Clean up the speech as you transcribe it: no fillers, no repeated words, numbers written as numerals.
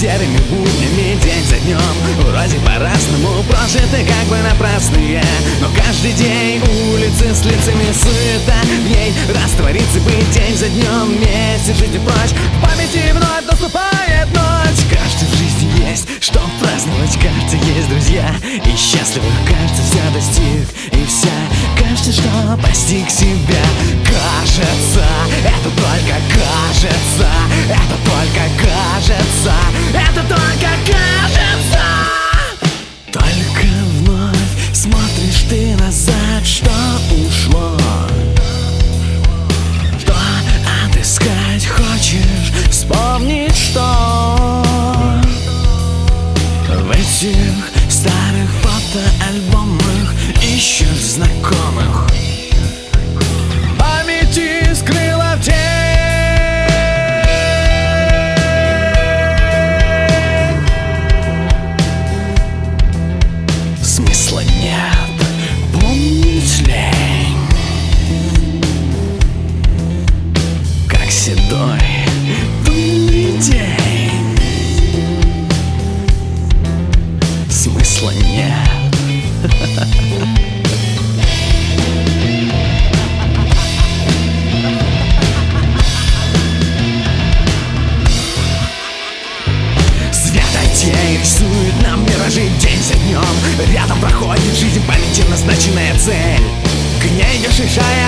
серыми буднями день за днем. Вроде по-разному прожиты как бы напрасные, но каждый день улицы с лицами суета. В ней растворится быть день за днем, вместе жить и прочь. В памяти вновь наступает ночь. Кажется, в жизни есть что праздновать, кажется, есть друзья и счастливых, кажется, все достиг и вся. Кажется, что постиг себя. Кажется, это только кажется, это только кажется, это только кажется. Только вновь смотришь ты назад, что ушло, что отыскать хочешь, вспомнить, что в этих старых фотоальбомах ищешь знакомых. Памяти скрыла в тень. Смысла нет, помнить лень, как седой пыльный день. Смысла нет. Светотень рисует нам миражи день за днем. Рядом проходит жизнь, памяти назначенная цель. К ней не шишая